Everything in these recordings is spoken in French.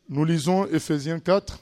Nous lisons Éphésiens 4.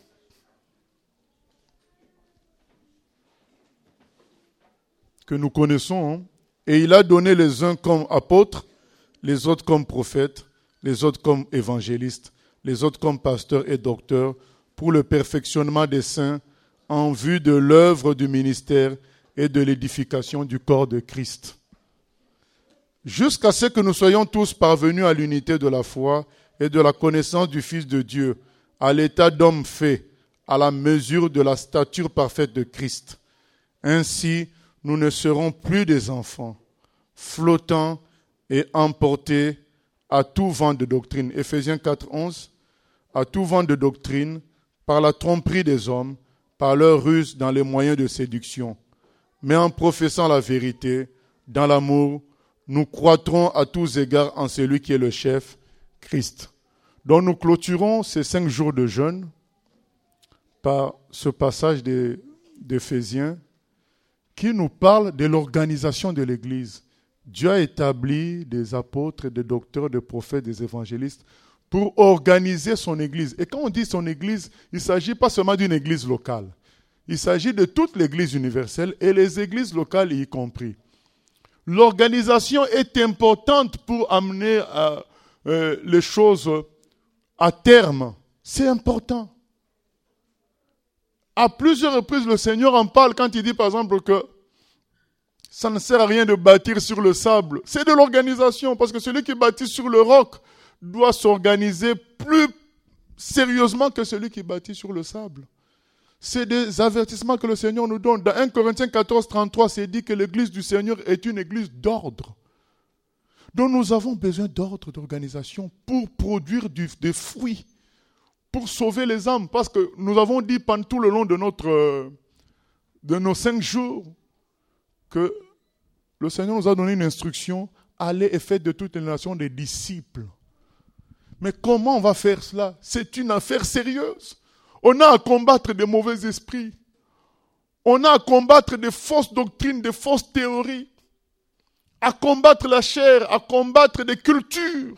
Que nous connaissons. Hein. Et il a donné les uns comme apôtres, les autres comme prophètes, les autres comme évangélistes, les autres comme pasteurs et docteurs, pour le perfectionnement des saints, en vue de l'œuvre du ministère et de l'édification du corps de Christ. Jusqu'à ce que nous soyons tous parvenus à l'unité de la foi et de la connaissance du Fils de Dieu, à l'état d'homme fait, à la mesure de la stature parfaite de Christ. Ainsi, nous ne serons plus des enfants, flottants et emportés à tout vent de doctrine. Éphésiens 4, 11. À tout vent de doctrine, par la tromperie des hommes, par leur ruse dans les moyens de séduction. Mais en professant la vérité, dans l'amour, nous croîtrons à tous égards en celui qui est le chef, Christ. Donc nous clôturons ces 5 jours de jeûne par ce passage d'Éphésiens qui nous parle de l'organisation de l'Église. Dieu a établi des apôtres, des docteurs, des prophètes, des évangélistes pour organiser son Église. Et quand on dit son Église, il ne s'agit pas seulement d'une Église locale. Il s'agit de toute l'Église universelle et les Églises locales y compris. L'organisation est importante pour amener les choses à terme. C'est important. À plusieurs reprises, le Seigneur en parle quand il dit par exemple que ça ne sert à rien de bâtir sur le sable. C'est de l'organisation parce que celui qui bâtit sur le roc doit s'organiser plus sérieusement que celui qui bâtit sur le sable. C'est des avertissements que le Seigneur nous donne. Dans 1 Corinthiens 14, 33, c'est dit que l'église du Seigneur est une église d'ordre. Donc nous avons besoin d'ordre, d'organisation pour produire des fruits, pour sauver les âmes. Parce que nous avons dit pendant tout le long de nos 5 jours que le Seigneur nous a donné une instruction, allez et faites de toutes les nations des disciples. Mais comment on va faire cela? C'est une affaire sérieuse. On a à combattre des mauvais esprits. On a à combattre des fausses doctrines, des fausses théories. À combattre la chair, à combattre des cultures.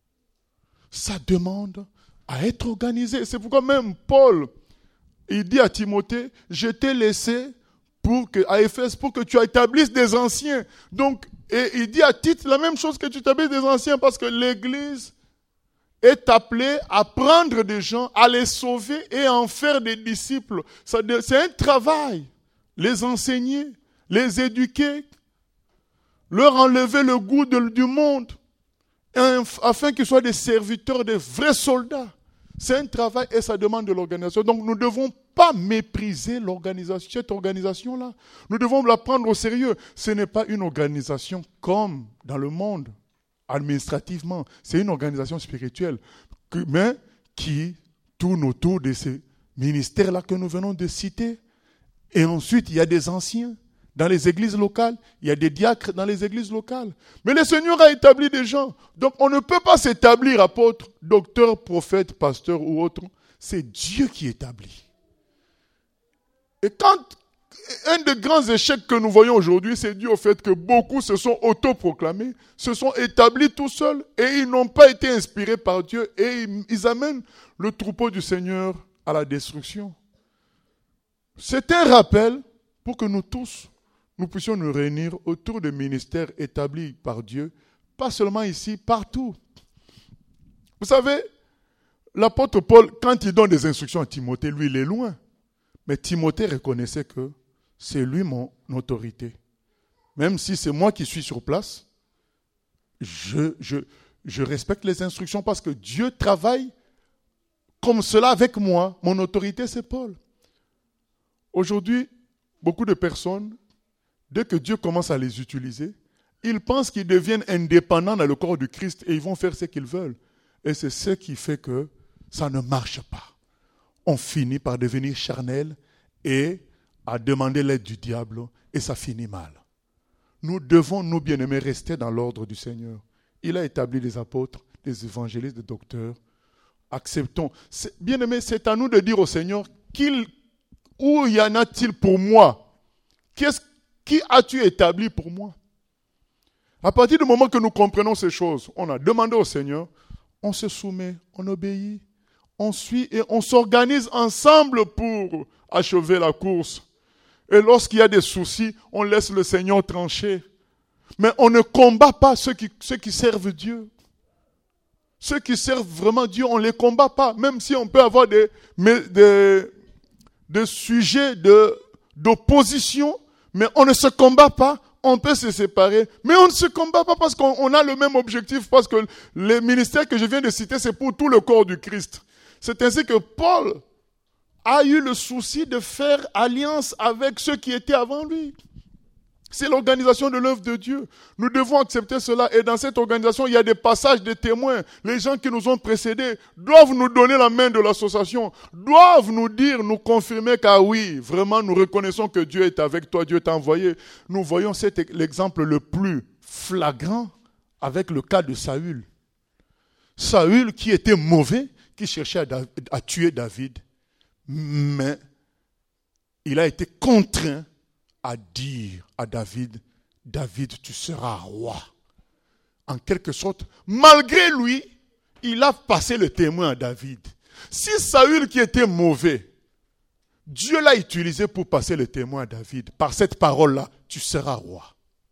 Ça demande à être organisé. C'est pourquoi même Paul, il dit à Timothée, je t'ai laissé à Éphèse pour que tu établisses des anciens. Donc, et il dit à Tite la même chose, que tu établisses des anciens, parce que l'Église est appelée à prendre des gens, à les sauver et à en faire des disciples. C'est un travail. Les enseigner, les éduquer, leur enlever le goût du monde, afin qu'ils soient des serviteurs, des vrais soldats. C'est un travail et ça demande de l'organisation. Donc nous ne devons pas mépriser cette organisation-là. Nous devons la prendre au sérieux. Ce n'est pas une organisation comme dans le monde, administrativement. C'est une organisation spirituelle, mais qui tourne autour de ces ministères-là que nous venons de citer. Et ensuite, il y a des anciens dans les églises locales. Il y a des diacres dans les églises locales. Mais le Seigneur a établi des gens. Donc on ne peut pas s'établir apôtre, docteur, prophète, pasteur ou autre. C'est Dieu qui établit. Et quand un des grands échecs que nous voyons aujourd'hui, c'est dû au fait que beaucoup se sont autoproclamés, se sont établis tout seuls et ils n'ont pas été inspirés par Dieu et ils amènent le troupeau du Seigneur à la destruction. C'est un rappel pour que nous tous, nous puissions nous réunir autour de ministères établis par Dieu, pas seulement ici, partout. Vous savez, l'apôtre Paul, quand il donne des instructions à Timothée, lui, il est loin. Mais Timothée reconnaissait que c'est lui mon autorité. Même si c'est moi qui suis sur place, je respecte les instructions parce que Dieu travaille comme cela avec moi. Mon autorité, c'est Paul. Aujourd'hui, beaucoup de personnes, dès que Dieu commence à les utiliser, ils pensent qu'ils deviennent indépendants dans le corps du Christ et ils vont faire ce qu'ils veulent. Et c'est ce qui fait que ça ne marche pas. On finit par devenir charnel et à demander l'aide du diable et ça finit mal. Nous devons, nous bien-aimés, rester dans l'ordre du Seigneur. Il a établi des apôtres, des évangélistes, des docteurs. Acceptons. Bien-aimés, c'est à nous de dire au Seigneur, où y en a-t-il pour moi? Qui as-tu établi pour moi? À partir du moment que nous comprenons ces choses, on a demandé au Seigneur, on se soumet, on obéit, on suit et on s'organise ensemble pour achever la course. Et lorsqu'il y a des soucis, on laisse le Seigneur trancher. Mais on ne combat pas ceux qui servent Dieu. Ceux qui servent vraiment Dieu, on ne les combat pas. Même si on peut avoir des sujets d'opposition, mais on ne se combat pas. On peut se séparer, mais on ne se combat pas parce qu'on a le même objectif, parce que les ministères que je viens de citer, c'est pour tout le corps du Christ. C'est ainsi que Paul a eu le souci de faire alliance avec ceux qui étaient avant lui. C'est l'organisation de l'œuvre de Dieu. Nous devons accepter cela. Et dans cette organisation, il y a des passages de témoins. Les gens qui nous ont précédés doivent nous donner la main de l'association, doivent nous dire, nous confirmer qu'ah oui, vraiment nous reconnaissons que Dieu est avec toi, Dieu t'a envoyé. Nous voyons l'exemple le plus flagrant avec le cas de Saül. Saül qui était mauvais, qui cherchait à tuer David, mais il a été contraint à dire à David, David, tu seras roi. En quelque sorte, malgré lui, il a passé le témoin à David. Si Saül qui était mauvais, Dieu l'a utilisé pour passer le témoin à David, par cette parole-là, tu seras roi.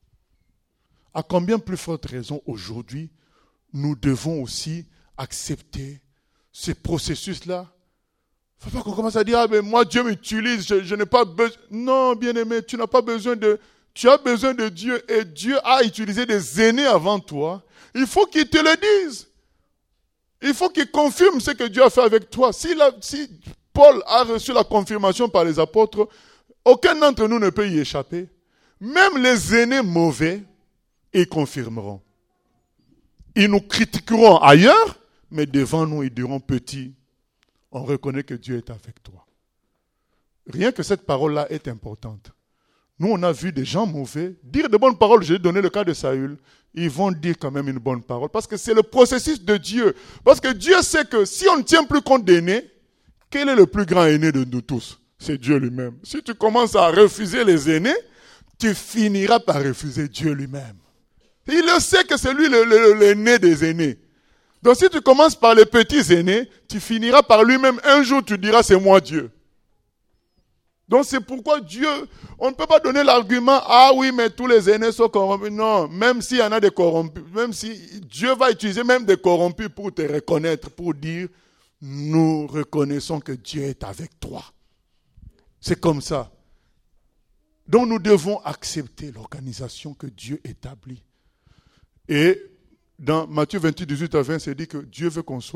À combien plus forte raison aujourd'hui, nous devons aussi accepter ce processus-là. Il ne faut pas qu'on commence à dire, ah ben moi Dieu m'utilise, je n'ai pas besoin. Non, bien-aimé, tu n'as pas besoin de... Tu as besoin de Dieu et Dieu a utilisé des aînés avant toi. Il faut qu'ils te le disent. Il faut qu'ils confirment ce que Dieu a fait avec toi. Si Paul a reçu la confirmation par les apôtres, aucun d'entre nous ne peut y échapper. Même les aînés mauvais, ils confirmeront. Ils nous critiqueront ailleurs, mais devant nous, ils diront petit. On reconnaît que Dieu est avec toi. Rien que cette parole-là est importante. Nous, on a vu des gens mauvais dire de bonnes paroles. J'ai donné le cas de Saül. Ils vont dire quand même une bonne parole. Parce que c'est le processus de Dieu. Parce que Dieu sait que si on ne tient plus compte d'aînés, quel est le plus grand aîné de nous tous? C'est Dieu lui-même. Si tu commences à refuser les aînés, tu finiras par refuser Dieu lui-même. Il le sait que c'est lui l'aîné des aînés. Donc si tu commences par les petits aînés, tu finiras par lui-même. Un jour, tu diras, c'est moi Dieu. Donc c'est pourquoi Dieu, on ne peut pas donner l'argument, ah oui, mais tous les aînés sont corrompus. Non, même s'il y en a des corrompus, même si Dieu va utiliser même des corrompus pour te reconnaître, pour dire, nous reconnaissons que Dieu est avec toi. C'est comme ça. Donc nous devons accepter l'organisation que Dieu établit. Et dans Matthieu 28, 18 à 20, c'est dit que Dieu veut qu'on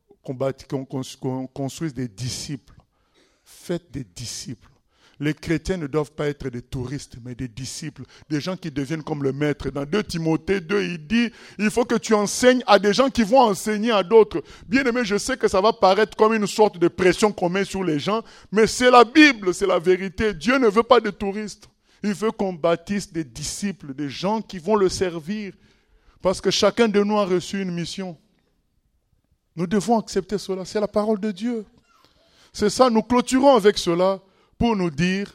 construise des disciples. Faites des disciples. Les chrétiens ne doivent pas être des touristes, mais des disciples, des gens qui deviennent comme le maître. Dans 2 Timothée 2, il dit, il faut que tu enseignes à des gens qui vont enseigner à d'autres. Bien aimé, je sais que ça va paraître comme une sorte de pression qu'on met sur les gens, mais c'est la Bible, c'est la vérité. Dieu ne veut pas de touristes. Il veut qu'on bâtisse des disciples, des gens qui vont le servir. Parce que chacun de nous a reçu une mission. Nous devons accepter cela. C'est la parole de Dieu. C'est ça, nous clôturons avec cela pour nous dire,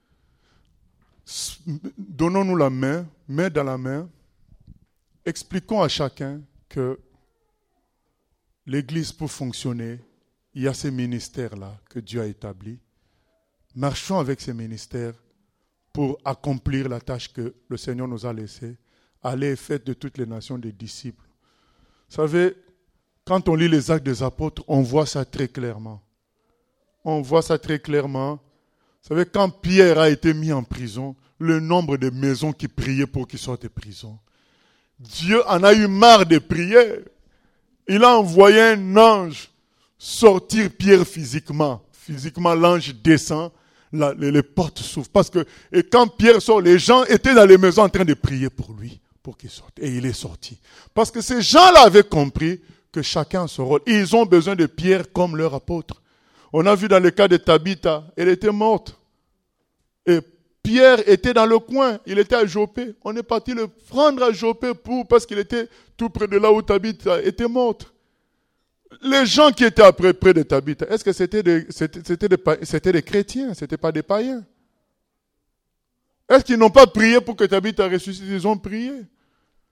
donnons-nous la main, main dans la main, expliquons à chacun que l'Église, pour fonctionner, il y a ces ministères-là que Dieu a établis. Marchons avec ces ministères pour accomplir la tâche que le Seigneur nous a laissée. Allez et faites de toutes les nations des disciples. Vous savez, quand on lit les Actes des Apôtres, on voit ça très clairement. On voit ça très clairement. Vous savez, quand Pierre a été mis en prison, le nombre de maisons qui priaient pour qu'il sorte de prison. Dieu en a eu marre de prier. Il a envoyé un ange sortir Pierre physiquement. Physiquement, l'ange descend, les portes s'ouvrent. Parce que, et quand Pierre sort, les gens étaient dans les maisons en train de prier pour lui, pour qu'il sorte. Et il est sorti. Parce que ces gens-là avaient compris que chacun a son rôle. Ils ont besoin de Pierre comme leur apôtre. On a vu dans le cas de Tabitha, elle était morte. Et Pierre était dans le coin, il était à Joppé. On est parti le prendre à Joppé parce qu'il était tout près de là où Tabitha était morte. Les gens qui étaient près de Tabitha, est-ce que c'était des chrétiens, ce n'était pas des païens? Est-ce qu'ils n'ont pas prié pour que Tabitha ressuscite? Ils ont prié.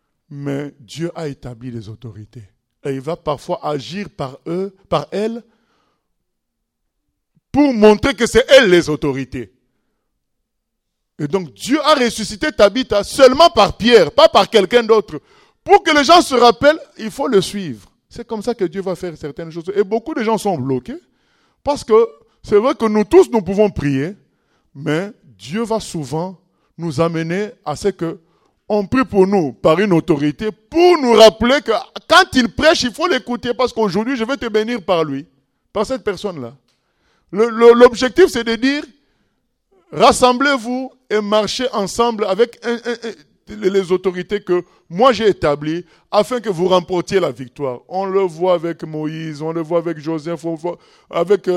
Mais Dieu a établi des autorités. Et il va parfois agir par elle pour montrer que c'est elles les autorités. Et donc Dieu a ressuscité Tabitha seulement par Pierre, pas par quelqu'un d'autre. Pour que les gens se rappellent, il faut le suivre. C'est comme ça que Dieu va faire certaines choses. Et beaucoup de gens sont bloqués parce que c'est vrai que nous tous, nous pouvons prier, mais Dieu va souvent nous amener à ce que on prie pour nous par une autorité pour nous rappeler que quand il prêche, il faut l'écouter parce qu'aujourd'hui, je vais te bénir par lui, par cette personne-là. L'objectif, c'est de dire, rassemblez-vous et marchez ensemble avec les autorités que moi j'ai établies afin que vous remportiez la victoire. On le voit avec Moïse, on le voit avec Joseph, on le voit avec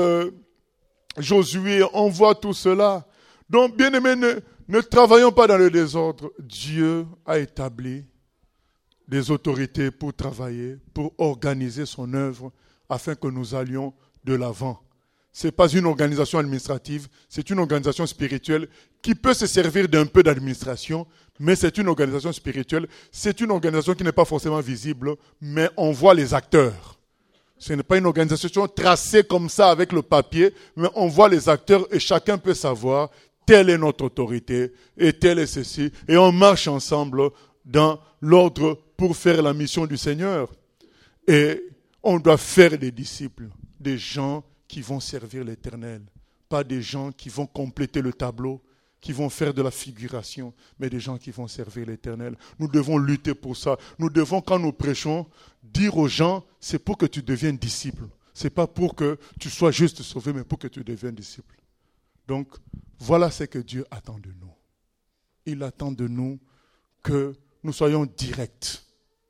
Josué, on voit tout cela. Donc, bien-aimés, ne travaillons pas dans le désordre. Dieu a établi des autorités pour travailler, pour organiser son œuvre afin que nous allions de l'avant. Ce n'est pas une organisation administrative, c'est une organisation spirituelle qui peut se servir d'un peu d'administration, mais c'est une organisation spirituelle. C'est une organisation qui n'est pas forcément visible, mais on voit les acteurs. Ce n'est pas une organisation tracée comme ça avec le papier, mais on voit les acteurs et chacun peut savoir telle est notre autorité et telle est ceci. Et on marche ensemble dans l'ordre pour faire la mission du Seigneur. Et on doit faire des disciples, des gens qui vont servir l'Éternel, pas des gens qui vont compléter le tableau, qui vont faire de la figuration, mais des gens qui vont servir l'Éternel. Nous devons lutter pour ça. Nous devons, quand nous prêchons, dire aux gens, c'est pour que tu deviennes disciple. Ce n'est pas pour que tu sois juste sauvé, mais pour que tu deviennes disciple. Donc, voilà ce que Dieu attend de nous. Il attend de nous que nous soyons directs.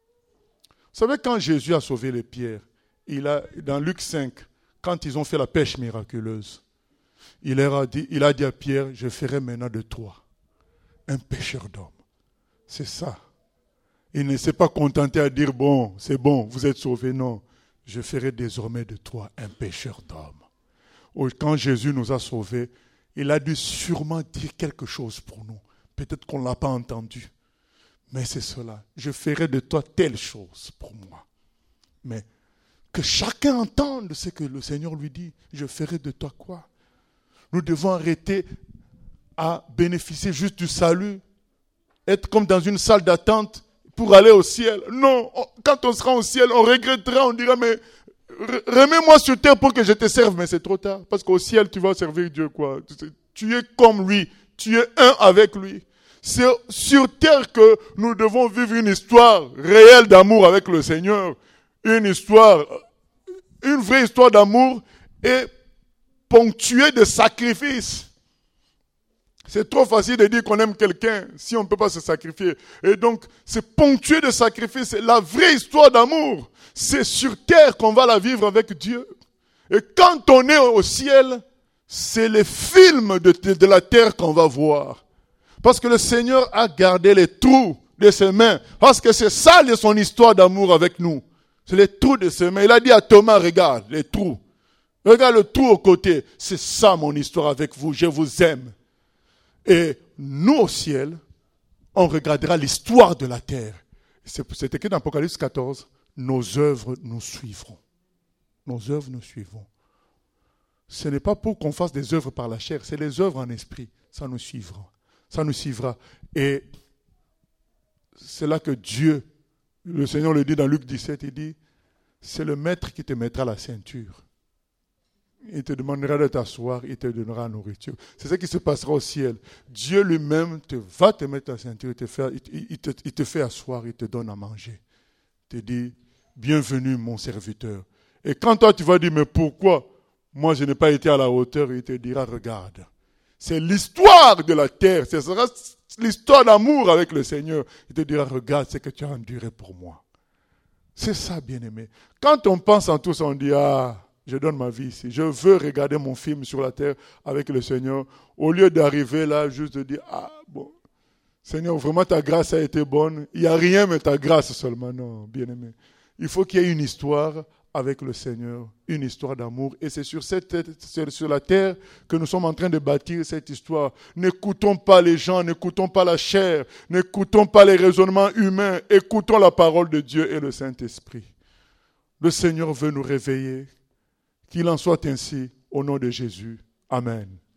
Vous savez, quand Jésus a sauvé les pierres, dans Luc 5, quand ils ont fait la pêche miraculeuse, il a dit à Pierre, je ferai maintenant de toi un pêcheur d'hommes. C'est ça. Il ne s'est pas contenté à dire, bon, c'est bon, vous êtes sauvés. Non, je ferai désormais de toi un pêcheur d'hommes. Quand Jésus nous a sauvés, il a dû sûrement dire quelque chose pour nous. Peut-être qu'on ne l'a pas entendu. Mais c'est cela. Je ferai de toi telle chose pour moi. Mais que chacun entende ce que le Seigneur lui dit. Je ferai de toi quoi? Nous devons arrêter à bénéficier juste du salut. Être comme dans une salle d'attente pour aller au ciel. Non, quand on sera au ciel, on regrettera, on dira, mais remets-moi sur terre pour que je te serve. Mais c'est trop tard. Parce qu'au ciel, tu vas servir Dieu quoi. Tu es comme lui. Tu es un avec lui. C'est sur terre que nous devons vivre une histoire réelle d'amour avec le Seigneur. Une vraie histoire d'amour et ponctuée de sacrifices. C'est trop facile de dire qu'on aime quelqu'un si on ne peut pas se sacrifier. Et donc, c'est ponctué de sacrifices. La vraie histoire d'amour, c'est sur terre qu'on va la vivre avec Dieu. Et quand on est au ciel, c'est les films de la terre qu'on va voir. Parce que le Seigneur a gardé les trous de ses mains. Parce que c'est ça son histoire d'amour avec nous. C'est les trous de ses mains. Il a dit à Thomas, regarde les trous. Regarde le trou au côté. C'est ça mon histoire avec vous. Je vous aime. Et nous au ciel, on regardera l'histoire de la terre. C'est écrit dans Apocalypse 14. Nos œuvres nous suivront. Nos œuvres nous suivront. Ce n'est pas pour qu'on fasse des œuvres par la chair, c'est les œuvres en esprit. Ça nous suivra. Ça nous suivra. Et c'est là que Dieu, le Seigneur le dit dans Luc 17, il dit, c'est le maître qui te mettra la ceinture. Il te demandera de t'asseoir, il te donnera la nourriture. C'est ce qui se passera au ciel. Dieu lui-même va te mettre la ceinture, il te fait asseoir, il te donne à manger. Il te dit, bienvenue mon serviteur. Et quand toi tu vas dire, mais pourquoi moi je n'ai pas été à la hauteur, il te dira, regarde. C'est l'histoire de la terre, ce sera l'histoire d'amour avec le Seigneur. Il te dira, regarde ce que tu as enduré pour moi. C'est ça, bien-aimé. Quand on pense en tout ça, on dit, je donne ma vie ici. Je veux regarder mon film sur la terre avec le Seigneur. Au lieu d'arriver là, juste de dire, bon, Seigneur, vraiment ta grâce a été bonne. Il n'y a rien, mais ta grâce seulement. Non, bien-aimé. Il faut qu'il y ait une histoire avec le Seigneur, une histoire d'amour. Et c'est sur la terre que nous sommes en train de bâtir cette histoire. N'écoutons pas les gens, n'écoutons pas la chair, n'écoutons pas les raisonnements humains. Écoutons la parole de Dieu et le Saint-Esprit. Le Seigneur veut nous réveiller. Qu'il en soit ainsi Au nom de Jésus. Amen.